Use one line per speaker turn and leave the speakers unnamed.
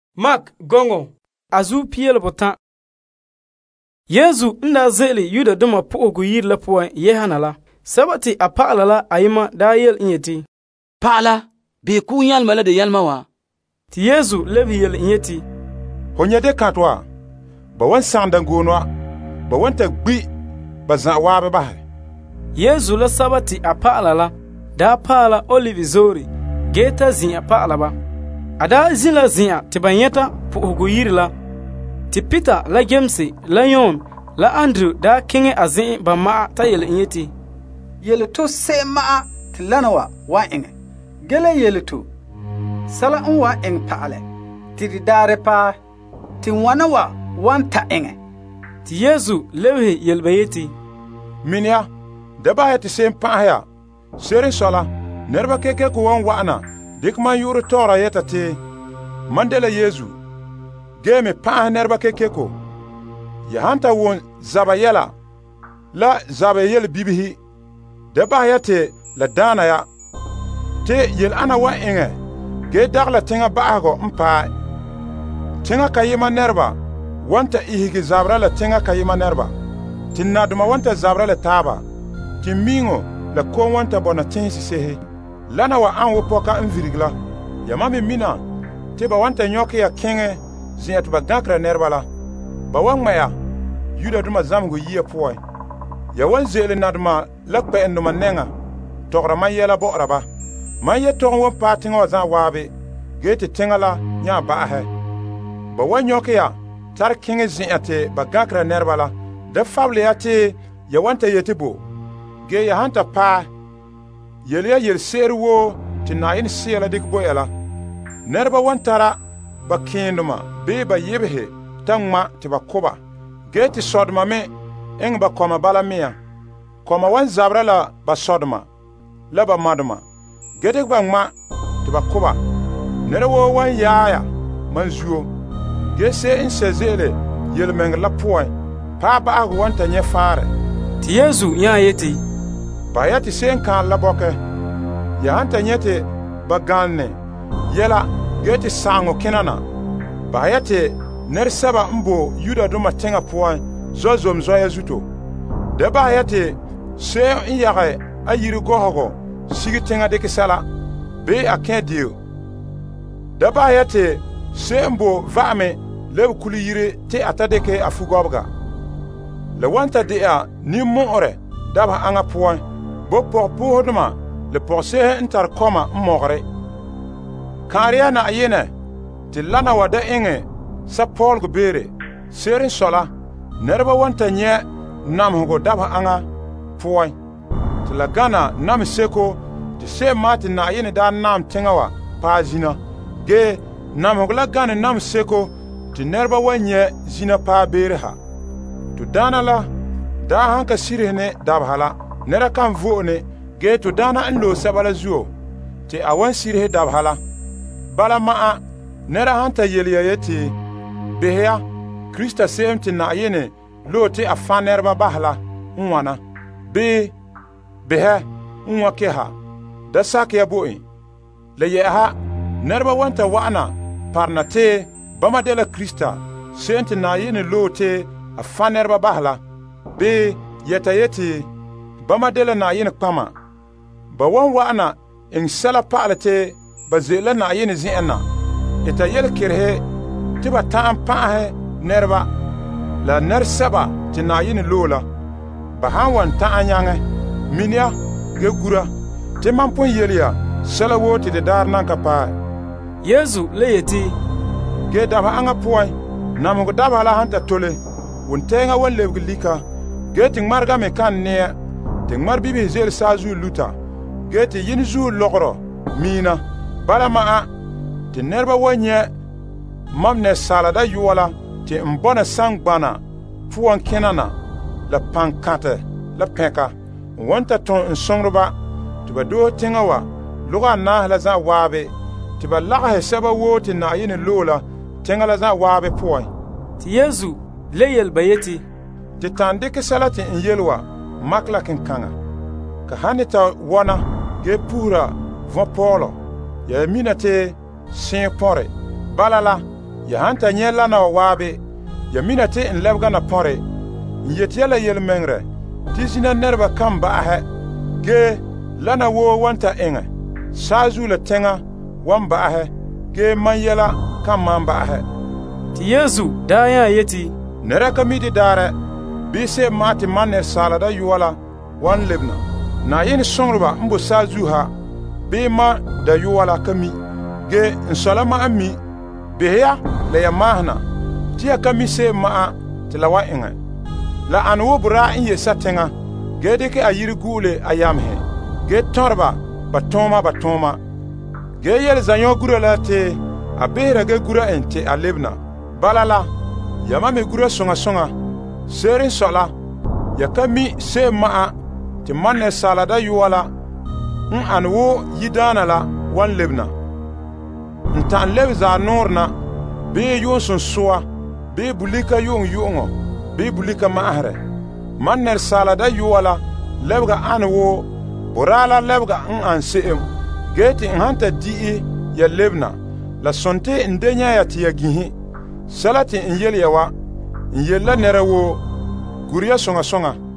Mark gongo azu piyel botan. Yezu nda zeli yuda duma pu'ugu yir la puan yehana la. Sabati a pa'ala la ayima da yel inyeti.
Pa'ala be ku yalma la de yalma wa.
Ti Yezu lebi yel inyeti.
Honya de katwa. Ba wan sanda ngono. Ba wan ta gbi ba zan wa ba.
Yezu la sabati a pa'ala la da pa'ala olive zori geta zin a pa'ala ba. Ada zila zin ti banyeta pu'ugu yir la. Ti Peter la James la Yon la Andrew da kinge azin ba ma ta yel inyeti.
Yel to se ma ti lanawa wa inge. Gele yel to sala wa ing paale ti di dare pa ti wana wa wanta inge.
Ti Yezu lewe yel bayeti.
Minya da ba ti sem pa ya. Serin sola nerba keke ko wan wana dikman yuru tora yeta ti mandela Yezu geme pa nerba keke ko ya hanta won zabayela la zabayel bibihi da ba yate la dana ya te yel ana wa inge ge dagla tinga baago mpa tinga kayima nerba wanta ihigi zabra la tinga kayima nerba tinna duma wanta zabra la taba timingo la ko wanta bona tinsi sehe lana wa an wo poka envirigla ya mami mina te ba wanta nyoke ya kenge ziyat ba gakra nerba la ba wangma ya yuda duma zamgo yiya poy ya wan zele nadma la pe enduma nenga togra man yela bo raba man ye tong won patinga wa zan wabe gete tengala nya ba he ba wan nyoke ya tar kenge ziyate ba gakra nerba la da fable ya te ya wanta yete bo ge ya hanta pa yel ya yel serwo ti na yin sela dik boyala nerba wantara ba kinduma be ba yebhe tangma ti ba koba geti sodma me eng ba koma bala miya koma wan zabra la ba sodma la ba madma geti ba ngma ti ba koba nerwo wan yaaya manzuo gese in sezele yel meng la poin pa ba ag wanta nye fare
Ti Yezu ya yeti.
ba yati sen kan la boke ya hanta nyete ba ganne yela geti sango kinana ba yate ner saba mbo yuda duma tenga poin zozom zoya zuto de ba yate se yare ayiri gohogo sigi tenga de kisala be akedio de ba yate se mbo vame le kuli yire te atadeke afugobga le wanta de a ni moore daba anga poin bo por duma le porse intar koma mogre kariya na ayene ti lana wada inge sa Paul go bere serin sola nerba wanta nye nam go daba anga poin ti la gana nam seko ti se mati na ayene da nam tengawa pa zina ge nam go la gana nam seko ti nerba wanye zina pa bere ha tu dana la da hanka sirene daba hala nera kan vone ge tu dana nlo sabala zuo ti awan sirhe daba hala bala maa nera hanta yeliya yeti beya Krista semti na yene lote afanerba bahla unwana behe unwa keha da sak ya boi le yeha nerba wanta wana parnate bama dela Krista semti na yene lote afanerba bahla yeta yeti bama dela na yene kpama ba wan wana in sala palate ba zela na yene zina ita yel kirhe tiba ta'an pa'ahe nerba la ner saba ti na yini lola ba han wan ta'an yange minya ge gura ti man pon yeliya sala woti de dar nan ka pa
Yezu le yeti.
ge daba anga poy nam go daba la hanta tole won tenga won lika ge ting marga me kan ne ting mar bibi zel sazu luta ge ti yin zu logro mina bala ma ti nerba wonye mamne salada yuwala ti mbona sangbana fuwan kenana la pankate la peka wonta ton nsongruba ti ba do tengawa luga na la za wabe ti ba laga seba woti na yini lola tengala za wabe poy
Ti Yezu le yel bayeti.
ti tandike salati in yelwa makla kin kanga ka hanita wona ge pura von polo ya minate sin pore balala ya han ta nyɛ lana wa waabe ya mina tɩ n lɛbga na põre n yet yɛla yel-mengrɛ tɩ zĩna nɛreba kam ba'asɛ gee lana woo wan ta eŋɛ saazu la tẽŋa wan ba'asɛ gee man yɛla kam maan ba'asɛ.
Tɩ Yeesu daa yã yeti:
Nɛra ka mi di daarɛ bɩ seeb maa tɩ man nensaalã dayʋa la wan lebna. Naayɩn sõngdba n bo saazu ha bɩ ma dayʋa la ka mi, gee n soala ma n mi. Bes ya la ya maasna tɩ ya ka mi seeb ma'a tɩ la wa ẽngɛ. La an wo bʋraa n yesa tẽŋa gee dɩk a yir guule a yamsẽ gee tõrba ba tõoma. Gee yel zã-yõ gura la tɩ a besra gee gura n tɩ a lebna. Bala la yama me gura sõŋa. Seer n soala ya ka mi seeb ma'a tɩ man nensaala dayʋa la n an wo yidaana la wan lebna. N ta'an leb zaa noorna bɩ yʋʋn sẽn-sʋa bɩ bulika yʋʋng-yʋʋngɔ bɩ bulika ma'asrɛ. Man nensaala dayʋa la lebga an wo bʋraa la lebga n an se'em gee tɩ n sãn ta di'i ya lebna la sõn tɩ n de yã ya tɩ ya gĩsi. Sɛla tɩ n yel ya wa n yella nɛra woo gur ya sõŋa.